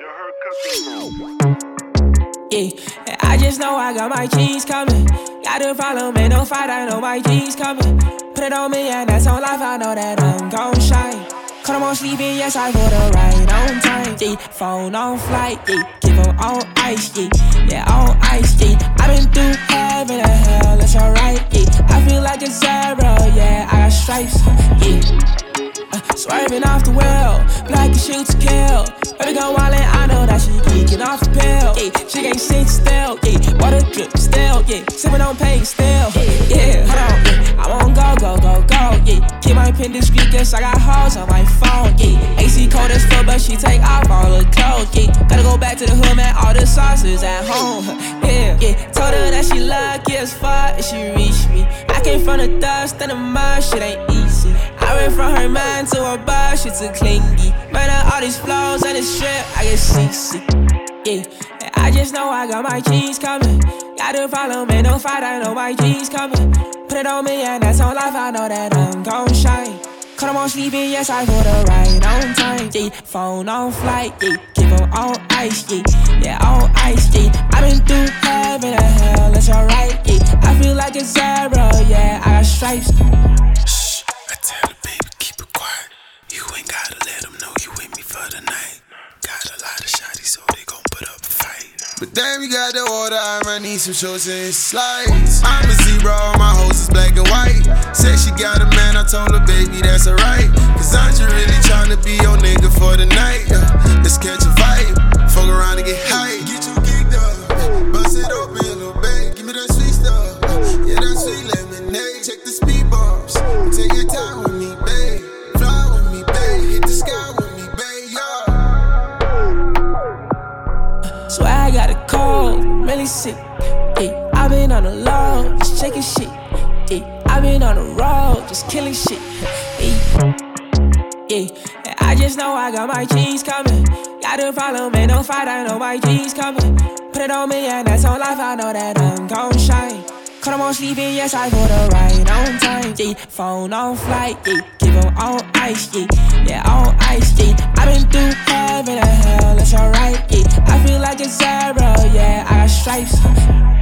Yeah, and I just know I got my G's coming. Got a problem, ain't no fight, I know my G's coming. Put it on me and that's on life, I know that I'm gon' shine. Cut 'em on sleeping, yes, I put her right on time. Yeah, phone on flight, yeah, give 'em on ice, yeah, on ice, yeah. I been through heaven and hell, that's alright, yeah. I feel like a zero, yeah, I got stripes, yeah. Swerving off the wheel, black and shoot to kill. Baby go wildin', I know that she geeking off the pill. Yeah, she can't sit still, yeah, water drip still, yeah. Sippin' on pain still, yeah, hold on, yeah. I won't go, yeah. Keep my pin discreet, guess I got hoes on my phone, yeah. AC cold as fuck, but she take off all the clothes, yeah. Gotta go back to the hood, man, all the sauces at home, yeah. Told her that she lucky as fuck if she reached me. I came from the dust and the mud, shit ain't easy. I went from her mind to her bar, shit too clingy. Man, all these flows and this shit, I get seasick. Yeah, and I just know I got my G's coming. Got a problem, ain't no fight, I know my G's coming. Put it on me and that's on life, I know that I'm gon' shine. Cut 'em on sleeping, yes, I put her right on time. Yeah, phone on flight, yeah, give 'em on ice, yeah, on ice, yeah. I been through heaven and hell, that's alright, yeah. I feel like a zero, yeah, I got stripes. Tell the baby, keep it quiet. You ain't gotta let them know you with me for the night. Got a lot of shawties, so they gon' put up a fight. But damn, you got the order, I need some shorts and slides. I'm a zero, my hoes is black and white. Said she got a man, I told her, baby, that's alright. Cause I'm just really tryna be your nigga for the night. Let's catch a fight, fuck around and get high. Get you geeked up, bust it open, little babe. Give me that sweet stuff, yeah, that sweet lemonade. Check the speed bumps, take your time with me, babe. Fly with me, babe, hit the sky with me, babe, yeah. So I got a cold, really sick. Yeah, I been on the low, just checking shit. Yeah, I been on the road, just killing shit. Yeah, and I just know I got my G's coming. Got a problem, ain't no fight, I know my G's coming. Put it on me and that's on life, I know that I'm gon' shine. Cut 'em on sleeping, yes, I put her right on time. Yeah, phone on flight, yeah, give 'em on ice, yeah, on ice, yeah. I been through heaven and hell, that's alright, yeah. I feel like a zero, yeah, I got stripes.